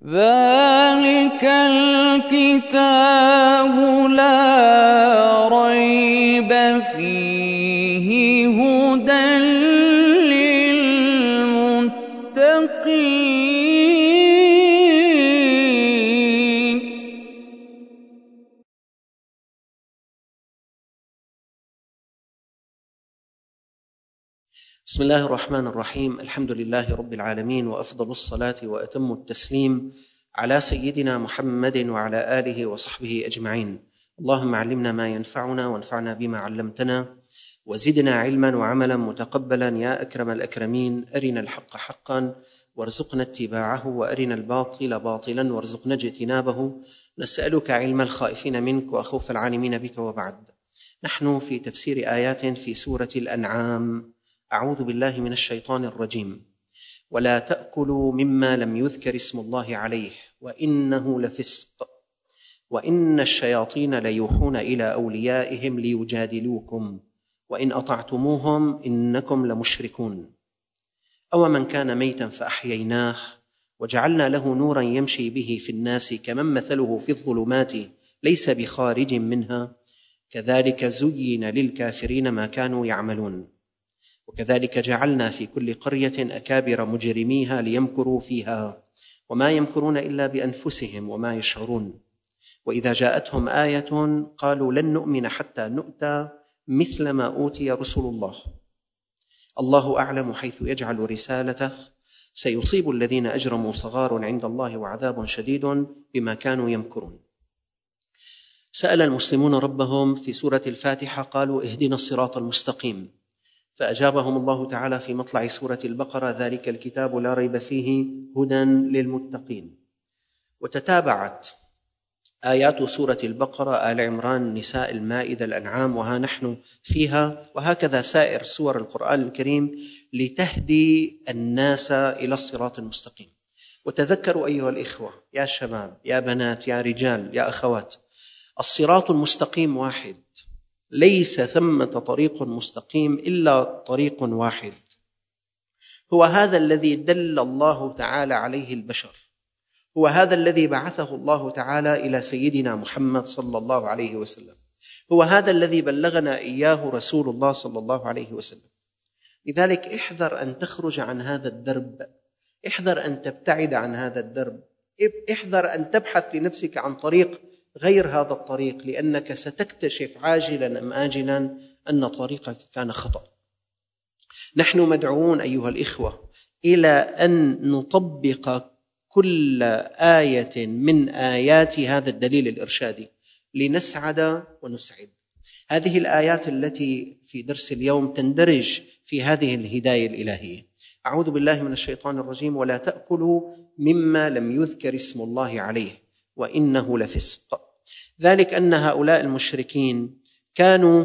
ذَلِكَ الْكِتَابُ لَا رَيْبَ فِيهِ هُدًى لِّلْمُتَّقِينَ. بسم الله الرحمن الرحيم. الحمد لله رب العالمين، وأفضل الصلاة وأتم التسليم على سيدنا محمد وعلى آله وصحبه أجمعين. اللهم علمنا ما ينفعنا وانفعنا بما علمتنا، وزدنا علما وعملا متقبلا يا أكرم الأكرمين. أرنا الحق حقا وارزقنا اتباعه، وأرنا الباطل باطلا وارزقنا اجتنابه. نسألك علم الخائفين منك وخوف العالمين بك. وبعد، نحن في تفسير آيات في سورة الأنعام. أعوذ بالله من الشيطان الرجيم. ولا تأكلوا مما لم يذكر اسم الله عليه وإنه لفسق وإن الشياطين ليوحون إلى أوليائهم ليجادلوكم وإن أطعتموهم إنكم لمشركون. أو من كان ميتا فأحييناه وجعلنا له نورا يمشي به في الناس كمن مثله في الظلمات ليس بخارج منها كذلك زين للكافرين ما كانوا يعملون. وكذلك جعلنا في كل قرية أكابر مجرميها ليمكروا فيها وما يمكرون إلا بأنفسهم وما يشعرون. وإذا جاءتهم آية قالوا لن نؤمن حتى نؤتى مثل ما أوتي رسل الله. الله أعلم حيث يجعل رسالته، سيصيب الذين أجرموا صغار عند الله وعذاب شديد بما كانوا يمكرون. سأل المسلمون ربهم في سورة الفاتحة قالوا اهدنا الصراط المستقيم، فأجابهم الله تعالى في مطلع سورة البقرة ذلك الكتاب لا ريب فيه هدى للمتقين. وتتابعت آيات سورة البقرة، آل عمران، النساء، المائدة، الأنعام، وها نحن فيها، وهكذا سائر سور القرآن الكريم لتهدي الناس إلى الصراط المستقيم. وتذكروا أيها الإخوة، يا شباب، يا بنات، يا رجال، يا أخوات، الصراط المستقيم واحد، ليس ثمة طريق مستقيم إلا طريق واحد، هو هذا الذي دل الله تعالى عليه البشر، هو هذا الذي بعثه الله تعالى إلى سيدنا محمد صلى الله عليه وسلم، هو هذا الذي بلغنا إياه رسول الله صلى الله عليه وسلم. لذلك احذر أن تخرج عن هذا الدرب، احذر أن تبتعد عن هذا الدرب، احذر أن تبحث لنفسك عن طريق غير هذا الطريق، لأنك ستكتشف عاجلا أم آجلا أن طريقك كان خطأ. نحن مدعوون أيها الإخوة إلى أن نطبق كل آية من آيات هذا الدليل الإرشادي لنسعد ونسعد. هذه الآيات التي في درس اليوم تندرج في هذه الهداية الإلهية. أعوذ بالله من الشيطان الرجيم. ولا تأكلوا مما لم يذكر اسم الله عليه وإنه لفسق. ذلك أن هؤلاء المشركين كانوا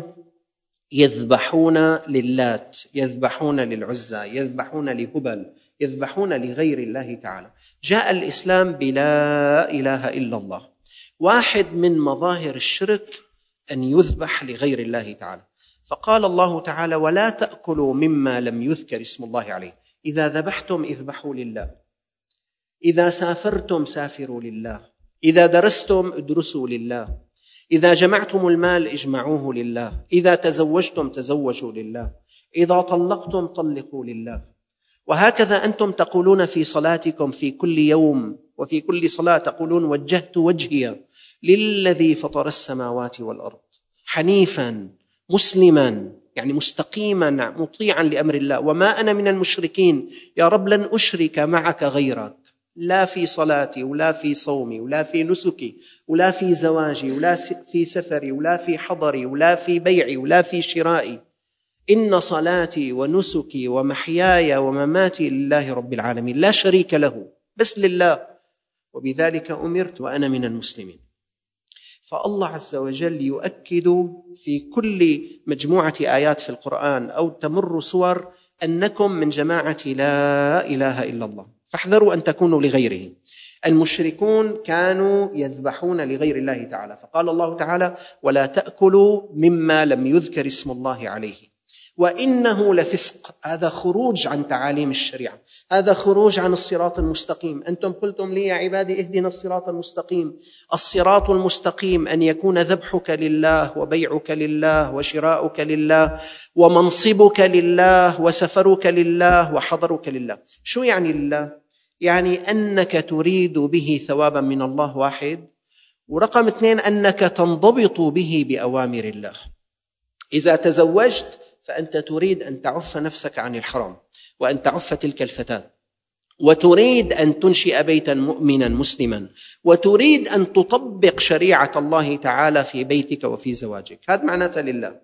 يذبحون للات، يذبحون للعزى، يذبحون لهبل، يذبحون لغير الله تعالى. جاء الإسلام بلا إله إلا الله. واحد من مظاهر الشرك أن يذبح لغير الله تعالى، فقال الله تعالى ولا تأكلوا مما لم يذكر اسم الله عليه. إذا ذبحتم اذبحوا لله، إذا سافرتم سافروا لله، إذا درستم ادرسوا لله، إذا جمعتم المال اجمعوه لله، إذا تزوجتم تزوجوا لله، إذا طلقتم طلقوا لله. وهكذا أنتم تقولون في صلاتكم في كل يوم وفي كل صلاة تقولون وجهت وجهي للذي فطر السماوات والأرض حنيفا مسلما، يعني مستقيما مطيعا لأمر الله، وما أنا من المشركين، يا رب لن أشرك معك غيرك، لا في صلاتي ولا في صومي ولا في نسكي ولا في زواجي ولا في سفري ولا في حضري ولا في بيعي ولا في شرائي، إن صلاتي ونسكي ومحياي ومماتي لله رب العالمين لا شريك له، بس لله، وبذلك أمرت وأنا من المسلمين. فالله عز وجل يؤكد في كل مجموعة آيات في القرآن أو تمر سور أنكم من جماعة لا إله إلا الله، فاحذروا أن تكونوا لغيره. المشركون كانوا يذبحون لغير الله تعالى، فقال الله تعالى ولا تأكلوا مما لم يذكر اسم الله عليه. وإنه لفسق. هذا خروج عن تعاليم الشريعة، هذا خروج عن الصراط المستقيم. أنتم قلتم لي يا عبادي اهدنا الصراط المستقيم. الصراط المستقيم أن يكون ذبحك لله، وبيعك لله، وشراؤك لله، ومنصبك لله، وسفرك لله، وحضرك لله. شو يعني لله؟ يعني أنك تريد به ثوابا من الله، واحد. ورقم 2 أنك تنضبط به بأوامر الله. إذا تزوجت فأنت تريد أن تعف نفسك عن الحرام، وأن تعف تلك الفتاة، وتريد أن تنشئ بيتا مؤمنا مسلما، وتريد أن تطبق شريعة الله تعالى في بيتك وفي زواجك. هذا معناته لله.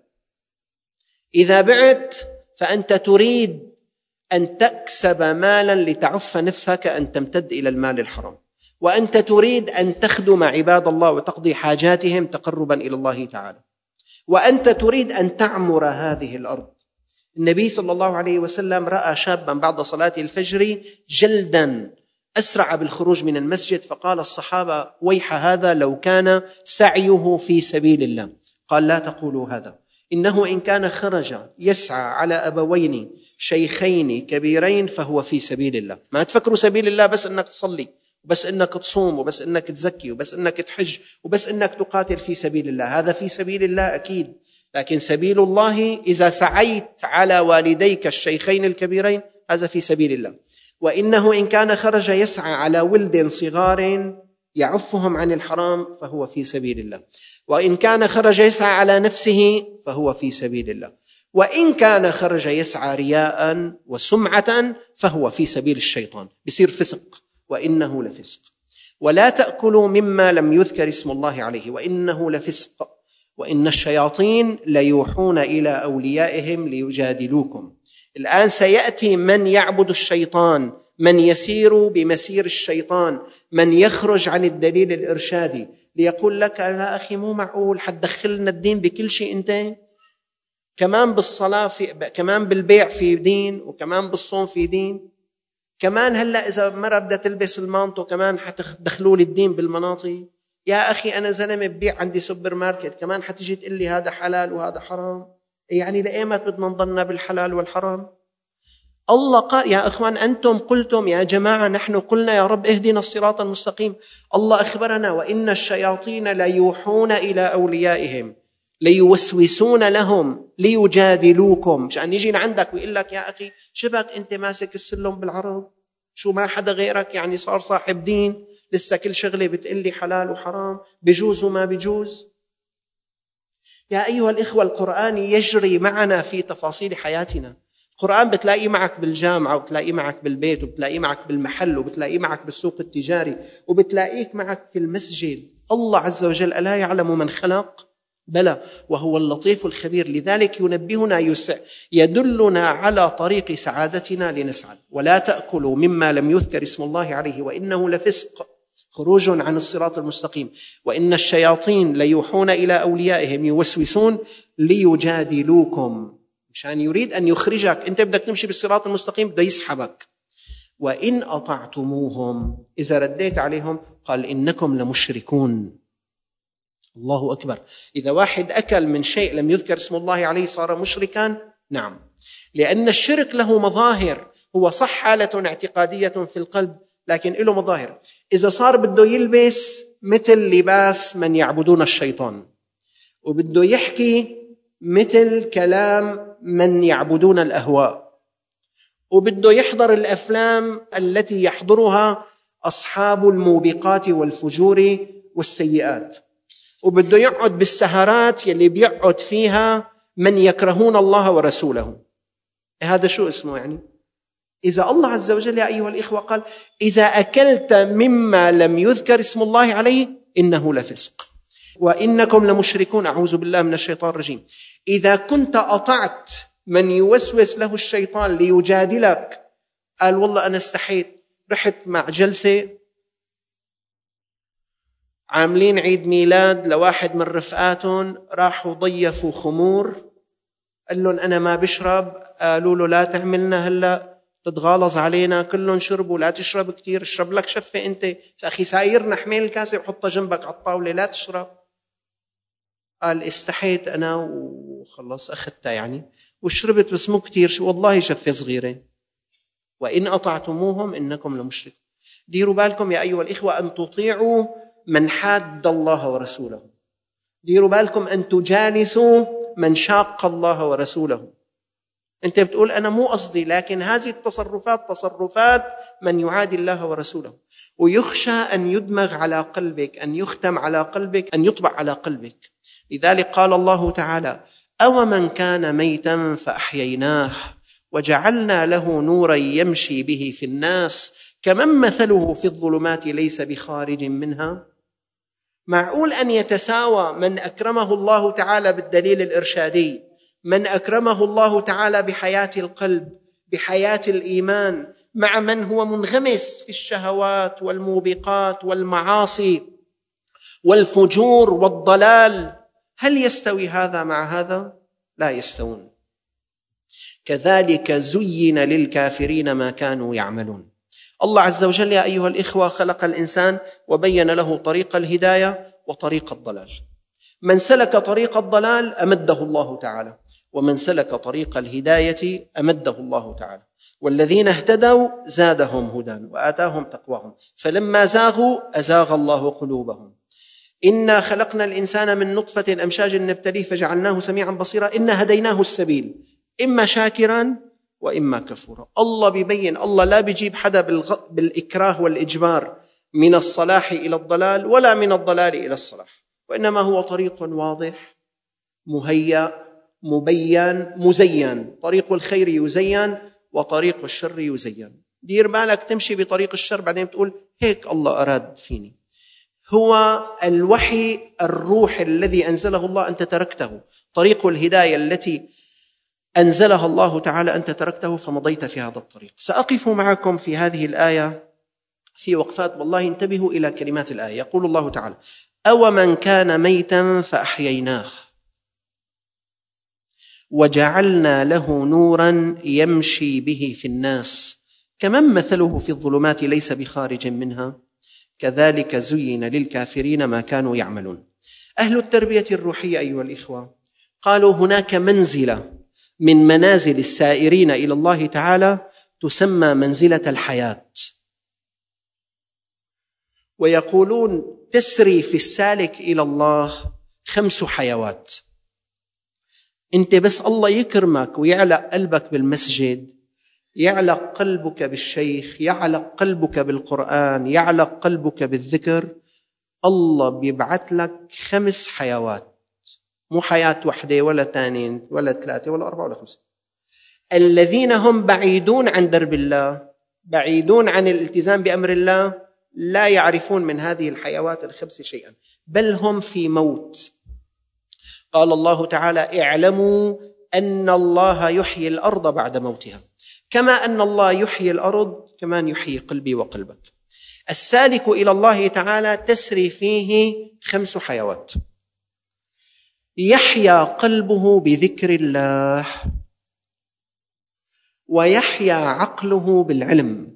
إذا بعت فأنت تريد أن تكسب مالا لتعف نفسك أن تمتد إلى المال الحرام، وأنت تريد أن تخدم عباد الله وتقضي حاجاتهم تقربا إلى الله تعالى، وأنت تريد أن تعمر هذه الأرض. النبي صلى الله عليه وسلم رأى شابا بعد صلاة الفجر جلدا أسرع بالخروج من المسجد، فقال الصحابة: ويح هذا لو كان سعيه في سبيل الله. قال: لا تقولوا هذا، إنه إن كان خرج يسعى على أبوين شيخين كبيرين فهو في سبيل الله. ما تفكروا سبيل الله بس أنك تصلي، وبس أنك تصوم، وبس أنك تزكي، وبس أنك تحج، وبس أنك تقاتل في سبيل الله. هذا في سبيل الله أكيد، لكن سبيل الله إذا سعيت على والديك الشيخين الكبيرين هذا في سبيل الله. وإنه إن كان خرج يسعى على ولد صغار يعفهم عن الحرام فهو في سبيل الله. وإن كان خرج يسعى على نفسه فهو في سبيل الله. وإن كان خرج يسعى رياء وسمعة فهو في سبيل الشيطان، بصير فسق، وإنه لفسق. ولا تأكلوا مما لم يذكر اسم الله عليه وإنه لفسق، وإن الشياطين ليوحون إلى أوليائهم ليجادلوكم. الآن سيأتي من يعبد الشيطان، من يسير بمسير الشيطان، من يخرج عن الدليل الإرشادي ليقول لك: لا أخي مو معقول حتدخلنا الدين بكل شيء، أنت كمان بالصلاة كمان بالبيع في دين، وكمان بالصوم في دين، كمان هلأ إذا مرة بدها تلبس المانطو كمان حتدخلوا لي الدين بالمناطي. يا أخي أنا زلمة ببيع عندي سوبر ماركت، كمان حتيجي تقول لي هذا حلال وهذا حرام؟ يعني لأيمت بدنا نضلنا بالحلال والحرام؟ الله قال: يا أخوان أنتم قلتم يا جماعة، نحن قلنا يا رب اهدنا الصراط المستقيم. الله أخبرنا: وإن الشياطين ليوحون إلى أوليائهم ليوسوسون لهم ليجادلوكم. عشان يجي عندك ويقول لك: يا أخي شبك أنت ماسك السلم بالعرض، شو ما حدا غيرك يعني صار صاحب دين، لسه كل شغلة بتقلي حلال وحرام، بجوز وما بجوز. يا أيها الإخوة، القرآن يجري معنا في تفاصيل حياتنا. القرآن بتلاقيه معك بالجامعة، وبتلاقيه معك بالبيت، وبتلاقيه معك بالمحل، وبتلاقيه معك بالسوق التجاري، وبتلاقيك معك في المسجد. الله عز وجل ألا يعلم من خلق؟ بلى، وهو اللطيف الخبير. لذلك ينبهنا، يدلنا على طريق سعادتنا لنسعد. ولا تأكلوا مما لم يذكر اسم الله عليه وإنه لفسق، خروج عن الصراط المستقيم. وإن الشياطين ليوحون إلى أوليائهم يوسوسون ليجادلوكم، مشان يريد أن يخرجك. أنت بدك تمشي بالصراط المستقيم، بده يسحبك. وإن أطعتموهم، إذا رديت عليهم، قال: إنكم لمشركون. الله أكبر. إذا واحد أكل من شيء لم يذكر اسم الله عليه صار مشركا؟ نعم، لأن الشرك له مظاهر. هو صح حالة اعتقادية في القلب، لكن له مظاهر. إذا صار بده يلبس مثل لباس من يعبدون الشيطان، وبده يحكي مثل كلام من يعبدون الأهواء، وبده يحضر الأفلام التي يحضرها أصحاب الموبقات والفجور والسيئات، وبده يقعد بالسهرات يلي بيقعد فيها من يكرهون الله ورسوله، هذا شو اسمه يعني؟ إذا الله عز وجل يا أيها الإخوة قال: إذا أكلت مما لم يذكر اسم الله عليه إنه لفسق وإنكم لمشركون، أعوذ بالله من الشيطان الرجيم. إذا كنت أطعت من يوسوس له الشيطان ليجادلك، قال: والله أنا استحيت، رحت مع جلسة عاملين عيد ميلاد لواحد من رفقاتهم، راحوا ضيفوا خمور، قال لهم أنا ما بشرب، قالوا له: لا تعملنا هلأ تتغالظ علينا، كلهم شربوا، لا تشرب كتير، اشرب لك شفة أنت. أخي سايرنا حميل الكاسة وحطها جنبك على الطاولة، لا تشرب. قال: استحيت أنا وخلص أخذتها يعني. وشربت بس مو كتير، والله شفة صغيرة. وإن أطعتموهم إنكم لمشركون. ديروا بالكم يا أيها الإخوة أن تطيعوا من حاد الله ورسوله. ديروا بالكم أن تجالسوا من شاق الله ورسوله. أنت بتقول أنا مو قصدي، لكن هذه التصرفات تصرفات من يعادي الله ورسوله، ويخشى أن يدمغ على قلبك، أن يختم على قلبك، أن يطبع على قلبك. لذلك قال الله تعالى: أومن كان ميتا فأحييناه وجعلنا له نورا يمشي به في الناس كمن مثله في الظلمات ليس بخارج منها. معقول أن يتساوى من أكرمه الله تعالى بالدليل الإرشادي، من أكرمه الله تعالى بحياة القلب، بحياة الإيمان، مع من هو منغمس في الشهوات والموبقات والمعاصي والفجور والضلال؟ هل يستوي هذا مع هذا؟ لا يستوون. كذلك زين للكافرين ما كانوا يعملون. الله عز وجل يا أيها الإخوة خلق الإنسان وبين له طريق الهداية وطريق الضلال. من سلك طريق الضلال أمده الله تعالى، ومن سلك طريق الهداية أمده الله تعالى. والذين اهتدوا زادهم هدى وآتاهم تقواهم، فلما زاغوا أزاغ الله قلوبهم. إنا خلقنا الإنسان من نطفة أمشاج نبتليه فجعلناه سميعا بصيرا إنا هديناه السبيل إما شاكرا وإما كفورا. الله بيبين، الله لا بيجيب حدا بالإكراه والإجبار من الصلاح إلى الضلال ولا من الضلال إلى الصلاح، وإنما هو طريق واضح مهيأ مبين مزين. طريق الخير يزين وطريق الشر يزين. دير بالك تمشي بطريق الشر بعدين تقول هيك الله أراد فيني. هو الوحي الروح الذي أنزله الله أنت تركته، طريق الهداية التي أنزلها الله تعالى أنت تركته فمضيت في هذا الطريق. سأقف معكم في هذه الآية في وقفات، والله انتبهوا إلى كلمات الآية. يقول الله تعالى: أومن كان ميتا فأحييناه وجعلنا له نورا يمشي به في الناس كمن مثله في الظلمات ليس بخارج منها كذلك زين للكافرين ما كانوا يعملون. أهل التربية الروحية أيها الإخوة قالوا هناك منزلة من منازل السائرين إلى الله تعالى تسمى منزلة الحياة، ويقولون تسري في السالك إلى الله 5 حيوات. أنت بس الله يكرمك ويعلق قلبك بالمسجد، يعلق قلبك بالشيخ، يعلق قلبك بالقرآن، يعلق قلبك بالذكر، الله بيبعث لك 5 حيوات، مو حياة واحدة ولا 2 ولا 3 ولا 4 ولا 5. الذين هم بعيدون عن درب الله، بعيدون عن الالتزام بأمر الله، لا يعرفون من هذه الحيوات ال5 شيئا، بل هم في موت. قال الله تعالى: اعلموا أن الله يحيي الأرض بعد موتها، كما أن الله يحيي الأرض كمان يحيي قلبي وقلبك. السالك إلى الله تعالى تسري فيه 5 حيوات: يحيا قلبه بذكر الله، ويحيا عقله بالعلم،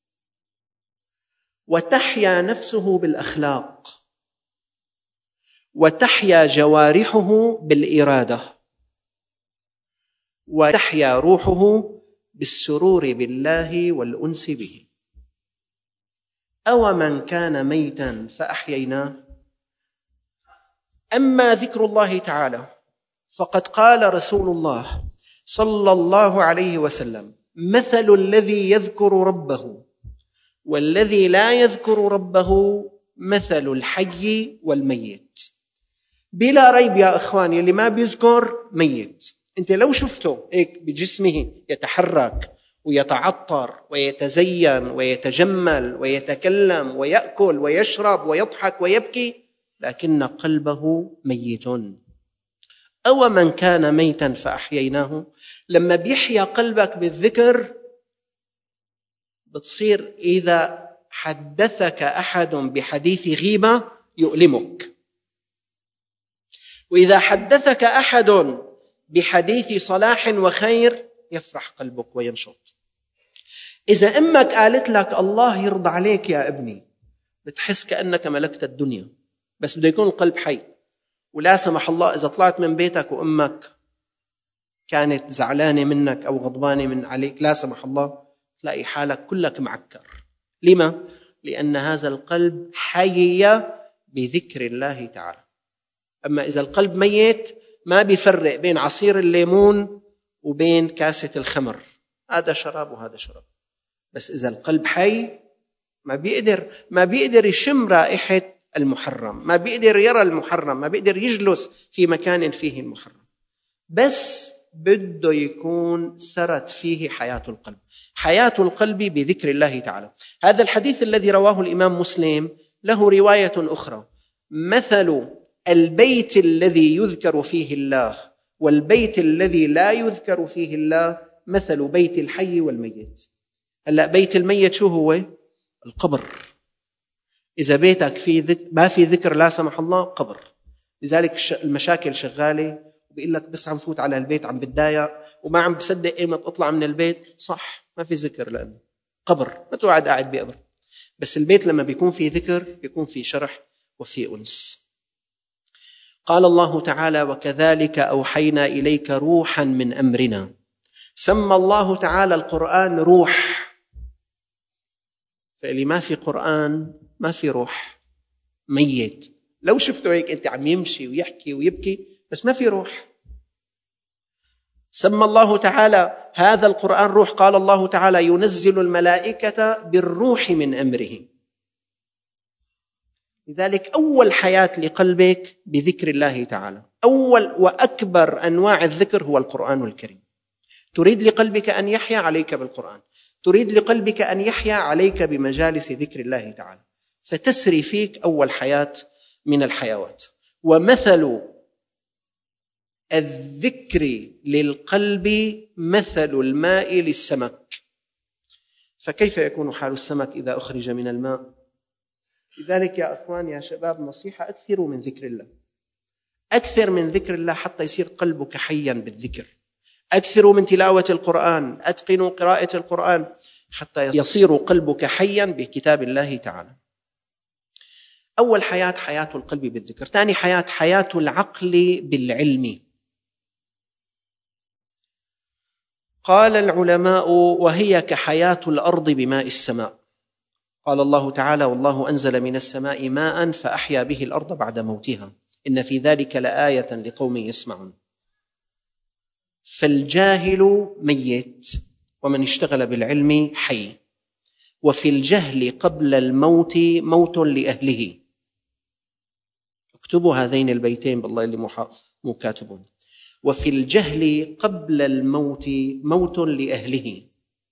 وتحيا نفسه بالأخلاق، وتحيا جوارحه بالإرادة، وتحيا روحه بالسرور بالله والأنس به. أومن كان ميتا فأحييناه. أما ذكر الله تعالى فقد قال رسول الله صلى الله عليه وسلم: مثل الذي يذكر ربه والذي لا يذكر ربه مثل الحي والميت. بلا ريب يا أخواني، اللي ما بيذكر ميت. أنت لو شفته هيك بجسمه يتحرك ويتعطر ويتزين ويتجمل ويتكلم ويأكل ويشرب ويضحك ويبكي، لكن قلبه ميت. أو من كان ميتا فأحييناه. لما بيحيا قلبك بالذكر بتصير إذا حدثك أحد بحديث غيبة يؤلمك، وإذا حدثك أحد بحديث صلاح وخير يفرح قلبك وينشط. إذا أمك قالت لك الله يرضى عليك يا ابني، بتحس كأنك ملكت الدنيا، بس بده يكون القلب حي. ولا سمح الله إذا طلعت من بيتك وأمك كانت زعلانة منك أو غضبانة من عليك لا سمح الله، تلاقي حالك كلك معكر. لما؟ لأن هذا القلب حي بذكر الله تعالى. أما إذا القلب ميت ما بيفرق بين عصير الليمون وبين كاسة الخمر، هذا شراب وهذا شراب. بس إذا القلب حي ما بيقدر يشم رائحة المحرم، ما بيقدر يرى المحرم، ما بيقدر يجلس في مكان فيه المحرم، بس بده يكون سرت فيه حياة القلب. حياة القلب بذكر الله تعالى. هذا الحديث الذي رواه الإمام مسلم له رواية أخرى: مثل البيت الذي يذكر فيه الله والبيت الذي لا يذكر فيه الله مثل بيت الحي والميت. هلأ بيت الميت شو هو؟ القبر. إذا بيتك ما في ذكر لا سمح الله، قبر. لذلك المشاكل شغالة، وبيقول لك بس عم فوت على البيت عم بتضايق وما عم بصدق ايمت اطلع من البيت. صح، ما في ذكر لأنه قبر، ما توعد قاعد بقبر. بس البيت لما بيكون فيه ذكر بيكون فيه شرح وفيه أنس. قال الله تعالى: وكذلك أوحينا إليك روحا من أمرنا. سمى الله تعالى القرآن روح، فاللي ما في قرآن ما في روح، ميت. لو شفتوا هيك أنت عم يمشي ويحكي ويبكي بس ما في روح. سمى الله تعالى هذا القرآن روح. قال الله تعالى: ينزل الملائكة بالروح من أمره. لذلك أول حياة لقلبك بذكر الله تعالى. أول وأكبر أنواع الذكر هو القرآن الكريم. تريد لقلبك أن يحيا، عليك بالقرآن. تريد لقلبك أن يحيا، عليك بمجالس ذكر الله تعالى، فتسري فيك أول حياة من الحيوات. ومثل الذكر للقلب مثل الماء للسمك، فكيف يكون حال السمك إذا أخرج من الماء؟ لذلك يا أخوان يا شباب، نصيحة: أكثروا من ذكر الله، أكثر من ذكر الله حتى يصير قلبك حيا بالذكر. أكثروا من تلاوة القرآن، أتقنوا قراءة القرآن حتى يصير قلبك حيا بكتاب الله تعالى. أول حياة حياة القلب بالذكر. ثاني حياة حياة العقل بالعلم. قال العلماء: وهي كحياة الأرض بماء السماء. قال الله تعالى: والله أنزل من السماء ماء فأحيا به الأرض بعد موتها إن في ذلك لآية لقوم يسمعون. فالجاهل ميت، ومن اشتغل بالعلم حي. وفي الجهل قبل الموت موت لأهله. اكتبوا هذين البيتين بالله اللي مو كاتبون. وفي الجهل قبل الموت موت لأهله.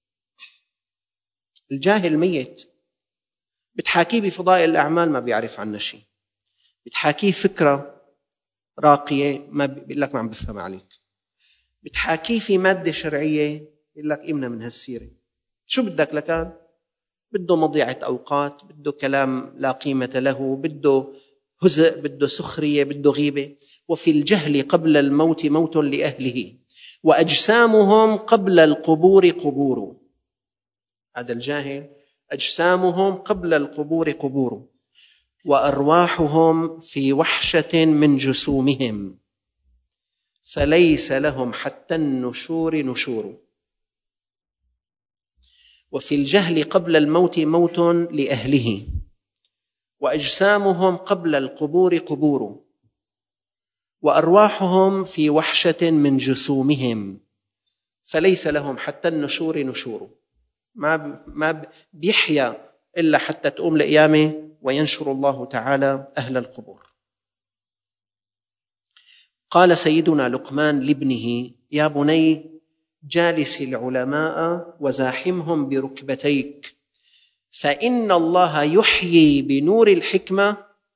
الجاهل ميت، بتحاكيه بفضائل الأعمال ما بيعرف عنه شيء، بتحاكيه فكرة راقية ما بيقول لك ما عم بفهم عليك، بتحاكيه في مادة شرعية يقول لك إمنا من هالسيرة. شو بدك لكان؟ بده مضيعة أوقات، بده كلام لا قيمة له، بده هزء، بده سخرية، بده غيبة. وفي الجهل قبل الموت موت لأهله وأجسامهم قبل القبور قبور. هذا الجاهل أجسامهم قبل القبور قبور، وأرواحهم في وحشة من جسومهم، فليس لهم حتى النشور نشور. وفي الجهل قبل الموت موت لأهله وأجسامهم قبل القبور قبور، وأرواحهم في وحشة من جسومهم، فليس لهم حتى النشور نشور. ما بيحيا إلا حتى تقوم القيامة وينشر الله تعالى أهل القبور. قال سيدنا لقمان لابنه: يا بني جالس العلماء وزاحمهم بركبتيك، فإن الله يحيي بنور الحكمة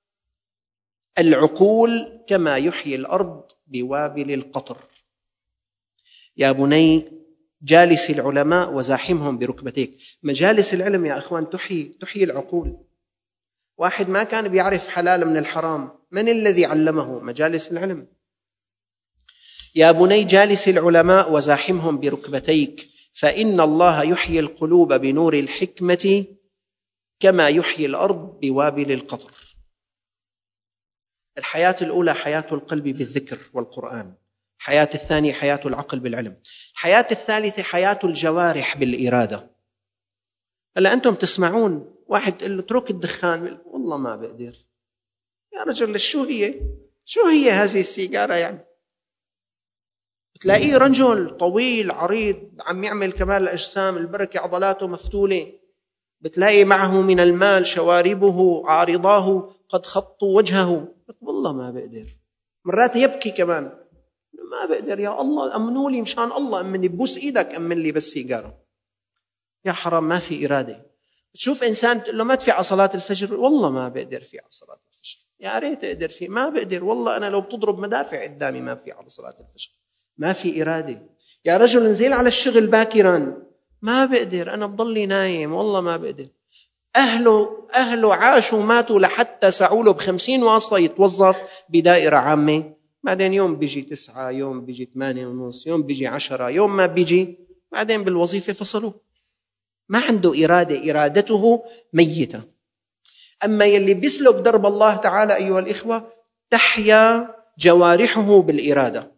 العقول كما يحيي الأرض بوابل القطر. يا بني جالس العلماء وزاحمهم بركبتيك. مجالس العلم يا أخوان تحيي العقول. واحد ما كان بيعرف حلال من الحرام، من الذي علمه؟ مجالس العلم. يا بني جالس العلماء وزاحمهم بركبتيك، فإن الله يحيي القلوب بنور الحكمة كما يحيي الأرض بوابل القطر. الحياة الأولى حياة القلب بالذكر والقرآن. الحياة الثانية حياة العقل بالعلم. الحياة الثالثة حياة الجوارح بالإرادة. هلا أنتم تسمعون واحد تقول له اترك الدخان، والله ما بقدر. يا رجل شو هي هذه السيجارة يعني؟ تلاقيه رجل طويل عريض عم يعمل كمال الأجسام، البركة عضلاته مفتولة، بتلاقي معه من المال شواربه عارضاه قد خطوا وجهه، والله ما بقدر. مرات يبكي كمان، ما بقدر يا الله أمنوا لي مشان الله، أمني ببوس إيدك أمن لي بس سيجارة. يا حرام ما في إرادة. تشوف إنسان تقول له ما تدفع على صلاة الفجر، والله ما بقدر في على صلاة الفجر. يا ريت أقدر فيه، ما بقدر والله. أنا لو بتضرب مدافع قدامي ما في على صلاة الفجر. ما في إرادة. يا رجل انزل على الشغل باكرا، ما بقدر، أنا بضلي نايم والله ما بقدر. أهله عاشوا ماتوا لحتى سعوا له ب50 واسطة يتوظف بدائرة عامة، بعدين يوم بيجي 9، يوم بيجي 8:30، يوم بيجي 10، يوم ما بيجي، بعدين بالوظيفة فصلوه. ما عنده إرادة، إرادته ميتة. أما يلي بيسلك درب الله تعالى أيها الإخوة تحيا جوارحه بالإرادة.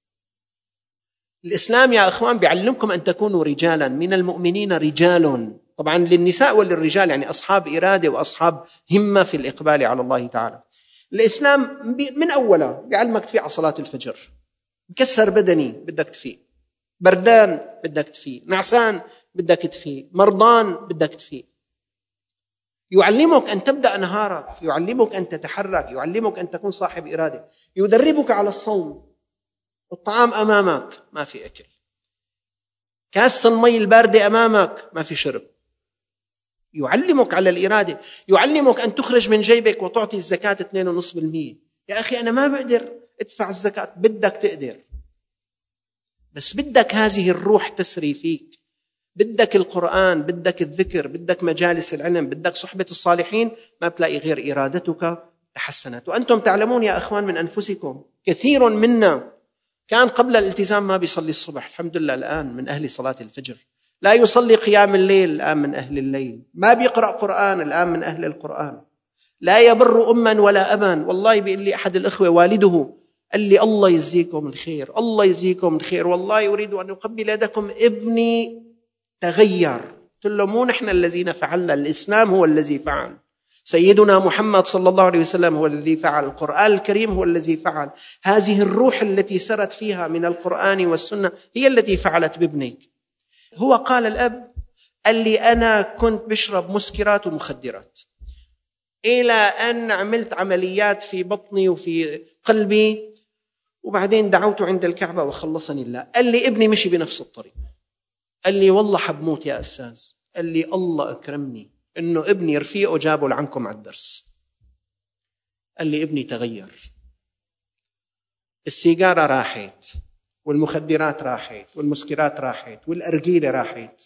الإسلام يا أخوان بيعلمكم أن تكونوا رجالا، من المؤمنين رجال، طبعا للنساء وللرجال، يعني أصحاب إرادة وأصحاب همة في الإقبال على الله تعالى. الإسلام من أوله بيعلمك تفيق على صلاة الفجر. مكسر بدني بدك تفيق، بردان بدك تفيق، نعسان بدك تفيق، مرضان بدك تفيق. يعلمك أن تبدأ نهارك، يعلمك أن تتحرك، يعلمك أن تكون صاحب إرادة، يدربك على الصوم. الطعام أمامك ما في أكل، كاسة المي الباردة أمامك ما في شرب. يعلمك على الإرادة، يعلمك أن تخرج من جيبك وتعطي الزكاة 2.5%. يا أخي أنا ما بقدر أدفع الزكاة، بدك تقدر، بس بدك هذه الروح تسري فيك، بدك القرآن، بدك الذكر، بدك مجالس العلم، بدك صحبة الصالحين، ما بتلاقي غير إرادتك تحسنت. وأنتم تعلمون يا أخوان من أنفسكم كثير منا كان قبل الالتزام ما بيصلي الصبح، الحمد لله الآن من أهل صلاة الفجر. لا يصلي قيام الليل، الآن من أهل الليل. ما بيقرأ قرآن، الآن من أهل القرآن. لا يبر أما ولا أبا. والله بيقول لي أحد الأخوة والده قال لي الله يجزيكم الخير، الله يجزيكم الخير، والله أريد أن أقبل يدكم، ابني تغير. قلت له مو نحن الذين فعلنا، الإسلام هو الذي فعل، سيدنا محمد صلى الله عليه وسلم هو الذي فعل، القرآن الكريم هو الذي فعل. هذه الروح التي سرت فيها من القرآن والسنة هي التي فعلت بابنك. هو قال الأب قال لي أنا كنت بشرب مسكرات ومخدرات إلى أن عملت عمليات في بطني وفي قلبي، وبعدين دعوت عند الكعبة وخلصني الله. قال لي ابني مشي بنفس الطريق. قال لي والله حبموت يا أستاذ. قال لي الله أكرمني إنه ابني رفيقه جابوا لعنكم على الدرس. قال لي ابني تغير، السيجارة راحت، والمخدرات راحت، والمسكرات راحت، والأرجيلة راحت.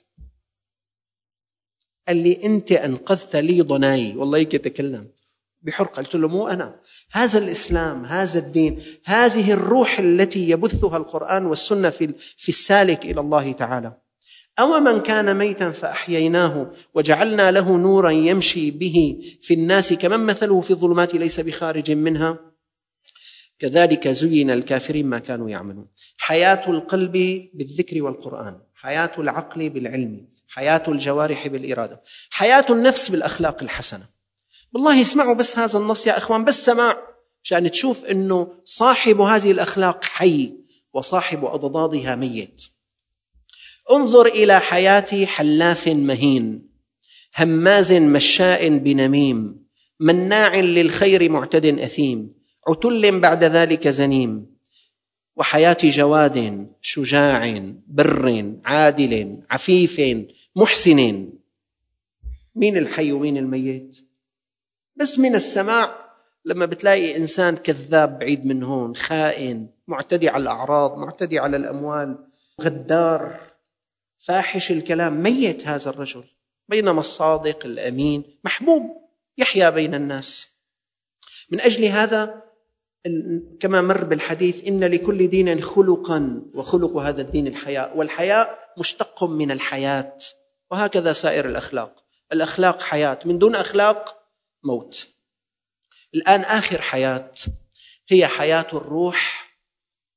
قال لي أنت أنقذت لي ضناي. والله هيك يتكلم بحرقة. قلت له مو أنا، هذا الإسلام، هذا الدين، هذه الروح التي يبثها القرآن والسنة في السالك إلى الله تعالى. أو من كان ميتا فأحييناه وجعلنا له نورا يمشي به في الناس كمن مثله في الظلمات ليس بخارج منها كذلك زين الكافرين ما كانوا يعملون. حياة القلب بالذكر والقرآن، حياة العقل بالعلم، حياة الجوارح بالإرادة، حياة النفس بالأخلاق الحسنة. والله اسمعوا بس هذا النص يا أخوان، بس سماع عشان تشوف أنه صاحب هذه الأخلاق حي وصاحب أضدادها ميت. انظر إلى حياة حلاف مهين، هماز مشاء بنميم، مناع للخير معتد أثيم، عتل بعد ذلك زنيم. وحياة جواد شجاع بر عادل عفيف محسن. مين الحي ومين الميت؟ بس من السماع لما بتلاقي إنسان كذاب بعيد من هون، خائن، معتدي على الأعراض، معتدي على الأموال، غدار، فاحش الكلام، ميت هذا الرجل. بينما الصادق الأمين محبوب يحيا بين الناس. من أجل هذا كما مر بالحديث إن لكل دين خلقا وخلق هذا الدين الحياء، والحياء مشتق من الحياة، وهكذا سائر الأخلاق. الأخلاق حياة، من دون أخلاق موت. الآن آخر حياة هي حياة الروح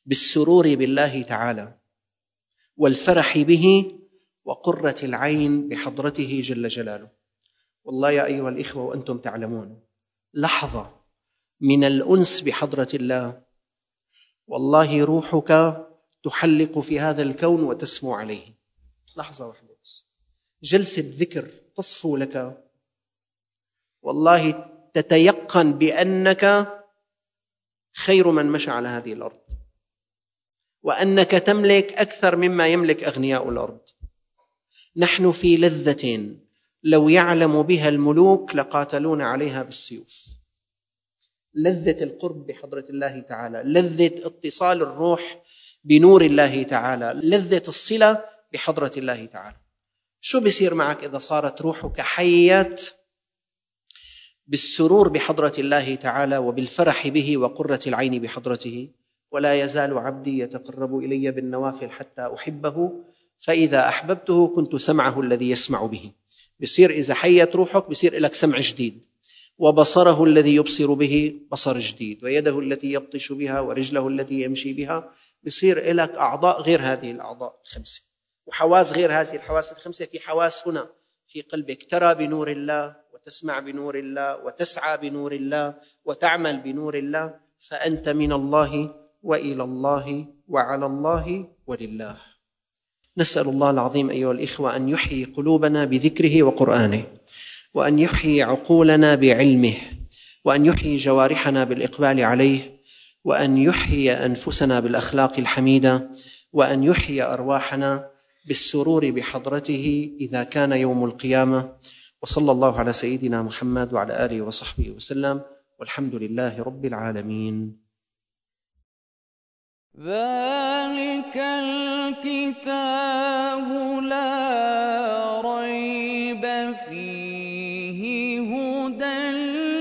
بالسرور بالله تعالى والفرح به وقرة العين بحضرته جل جلاله. والله يا أيها الإخوة وأنتم تعلمون، لحظة من الأنس بحضرة الله والله روحك تحلق في هذا الكون وتسمو عليه. لحظة واحدة بس، جلسة ذكر تصفو لك، والله تتيقن بأنك خير من مشى على هذه الأرض، وأنك تملك أكثر مما يملك أغنياء الأرض. نحن في لذة لو يعلم بها الملوك لقاتلون عليها بالسيوف. لذة القرب بحضرة الله تعالى، لذة اتصال الروح بنور الله تعالى، لذة الصلة بحضرة الله تعالى. شو بيصير معك إذا صارت روحك حية بالسرور بحضرة الله تعالى وبالفرح به وقرة العين بحضرته؟ ولا يزال عبدي يتقرب إلي بالنوافل حتى أحبه فإذا أحببته كنت سمعه الذي يسمع به. بصير إذا حيت روحك بصير لك سمع جديد، وبصره الذي يبصر به بصر جديد، ويده التي يبطش بها ورجله التي يمشي بها. بصير لك أعضاء غير هذه الأعضاء الخمسة، وحواس غير هذه الحواس الخمسة. في حواس هنا في قلبك ترى بنور الله وتسمع بنور الله وتسعى بنور الله وتعمل بنور الله، فأنت من الله وإلى الله وعلى الله ولله. نسأل الله العظيم أيها الإخوة أن يحيي قلوبنا بذكره وقرآنه، وأن يحيي عقولنا بعلمه، وأن يحيي جوارحنا بالإقبال عليه، وأن يحيي أنفسنا بالأخلاق الحميدة، وأن يحيي أرواحنا بالسرور بحضرته إذا كان يوم القيامة. وصلى الله على سيدنا محمد وعلى آله وصحبه وسلم، والحمد لله رب العالمين. ذلك الكتاب لا ريب فيه هدى